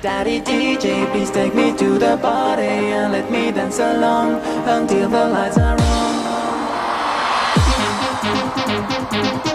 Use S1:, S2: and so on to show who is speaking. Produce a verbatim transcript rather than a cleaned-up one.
S1: Daddy D J, please take me to the party and let me dance along until the lights are on.